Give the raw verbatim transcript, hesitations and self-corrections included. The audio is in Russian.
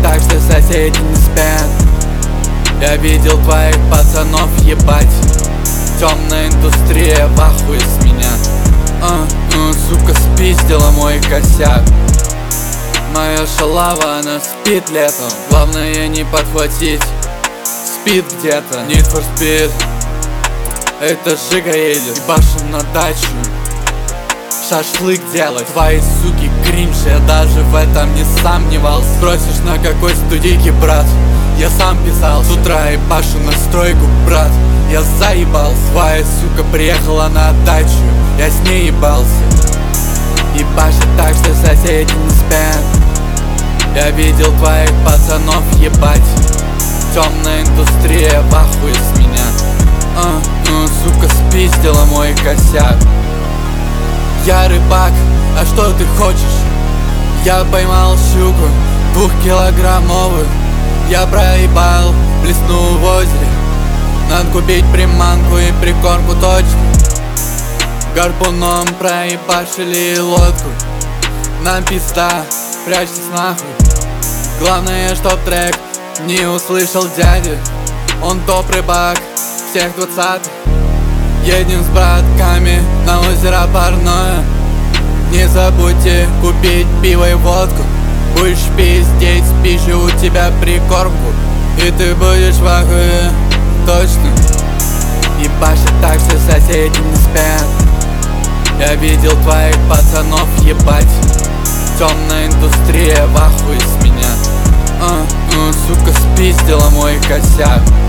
так, что соседи не спят. Я видел твоих пацанов, ебать. Темная индустрия в ахуе с меня. а, ну, Сука спиздила мой косяк. Моя шалава, она спит летом. Главное не подхватить. Спит где-то. Need for Speed. Это Жига едет. Ебашим на дачу. Шашлык делать. Твои суки кринж, я даже в этом не сомневался. Спросишь, на какой студийке, брат? Я сам писал. С утра ебашу на стройку, брат. Я заебался. Твоя сука приехала на дачу. Я с ней ебался. Ебашит так, что соседи не спят. Я видел твоих пацанов, ебать. Темная индустрия в ахуе с меня. а, ну, Сука спиздила мой косяк. Я рыбак, а что ты хочешь? Я поймал щуку двухкилограммовую. Я проебал, плесну в озере. Надо купить приманку и прикормку точно. Гарпуном проебашили лодку. Нам пизда, прячьтесь нахуй. Главное, чтоб трек не услышал дядя. Он топ-рыбак всех двадцатых. Едем с братками на озеро Парное. Не забудьте купить пиво и водку. Будешь пиздеть, спищу у тебя прикормку. И ты будешь в ахуе, точно. Ебашит так, что соседи не спят. Я видел твоих пацанов, ебать. Темная индустрия в ахуе с меня. а, ну, Сука спиздила мой косяк.